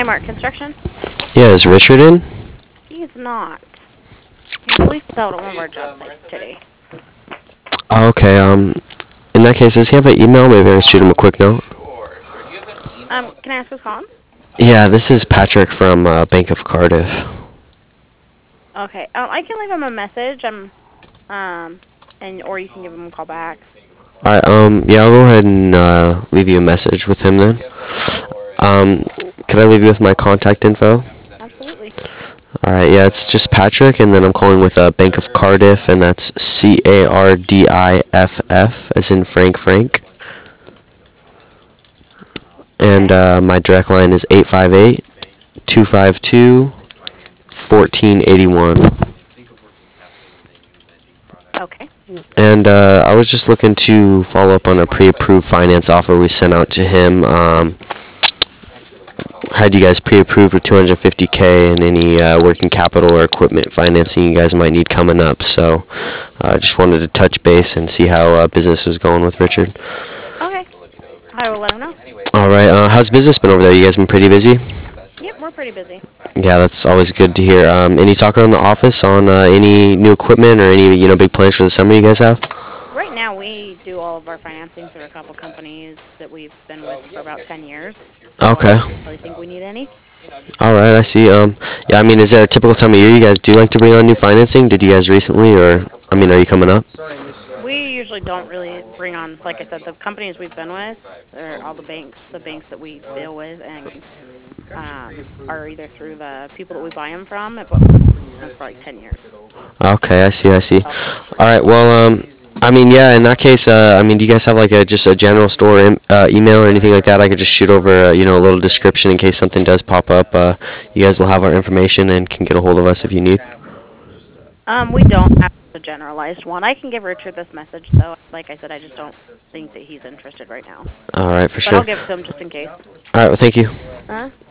Mark Construction? Yeah, is Richard in? He is not. I believe he's out on one of our job sites today. Oh, okay, in that case, does he have an email? Maybe I can shoot him a quick note. Can I ask who's calling? Yeah, this is Patrick from Bank of Cardiff. Okay. I can leave him a message. Or you can give him a call back. Alright, yeah, I'll go ahead and leave you a message with him then. Could I leave you with my contact info? Absolutely. Alright, yeah, it's just Patrick, and then I'm calling with Bank of Cardiff, and that's Cardiff, as in Frank. And my direct line is 858-252-1481. Okay. And I was just looking to follow up on a pre-approved finance offer we sent out to him. Had you guys pre-approved with $250K and any working capital or equipment financing you guys might need coming up. So I just wanted to touch base and see how business was going with Richard. Okay. I will let him know. All right. How's business been over there? You guys been pretty busy? Yep, we're pretty busy. Yeah, that's always good to hear. Any talk around the office on any new equipment or any big plans for the summer you guys have? Right now, we do all of our financing through a couple companies that we've been with for about 10 years. Okay. I don't really think we need any. All right, I see. Yeah, I mean, is there a typical time of year you guys do like to bring on new financing? Did you guys recently, or are you coming up? We usually don't really bring on, like I said, the companies we've been with, or all the banks that we deal with, and are either through the people that we buy them from, but for like 10 years. Okay, I see. All right, well, I mean, yeah, in that case, do you guys have like just a general store email or anything like that? I could just shoot over, a little description in case something does pop up. You guys will have our information and can get a hold of us if you need. We don't have a generalized one. I can give Richard this message, though. Like I said, I just don't think that he's interested right now. All right, for But sure. I'll give it to him just in case. All right, well, thank you. Uh-huh.